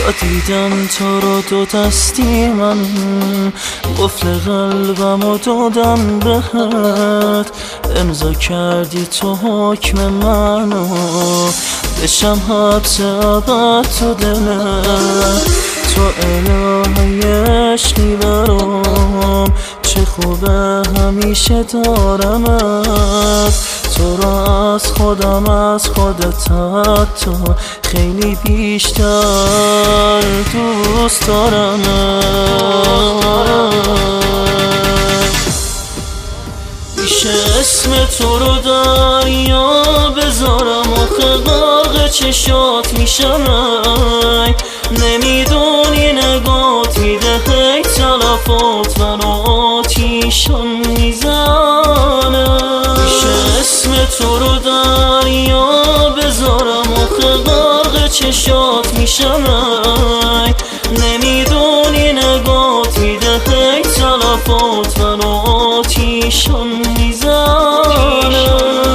تا دیدم تو رو دو دستی من قفل قلبم و دادم بهت امضا کردی تو حکم منو بشم حبس ابد تو دلت تو الهه عشقی برام چه خوبه همیشه دارمت تو را از خودم از خودت حتی خیلی بیشتر دوست دارمت میشه اسم تو رو دریا بذارم آخه غرق چشات میشم نمیدونی نگات میده هی تلفات منو آتیشم میزنه میشه اسم تو رو دریا بذارم آخه غرق چشات میشم نمیدونی نگات میده هی تلفات منو آتیشم میزنه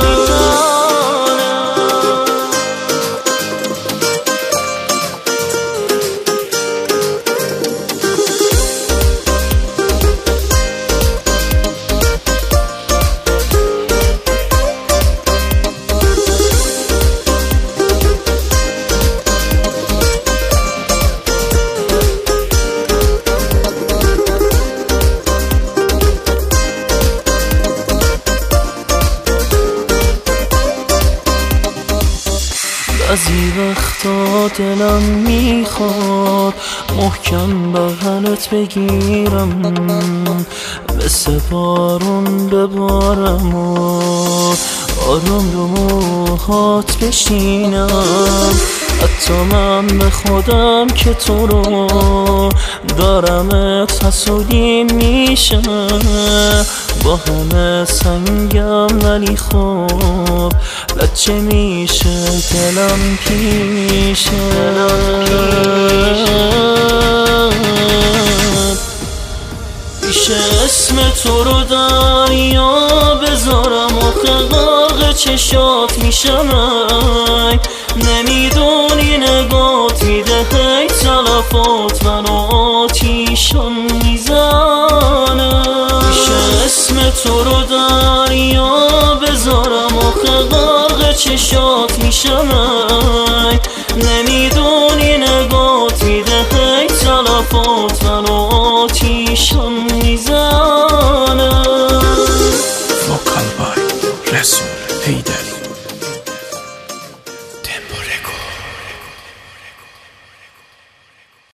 بعضی وقتا دلم میخواد محکم بغلت بگیرم مثل بارون ببارم و آروم رو موهات بشینم حتی من به خودم که تو رو دارمت حسودی میشه با همه سنگم ولی خوب بچه میشه دلم پیشه میشه اسم تو رو دریا بذارم آخه غرق چشات میشم نمیدونی نگات میده هی تلفات منو آتیشم میزنه میشه اسم تو رو دریا بذارم آخه غرق چشات میشم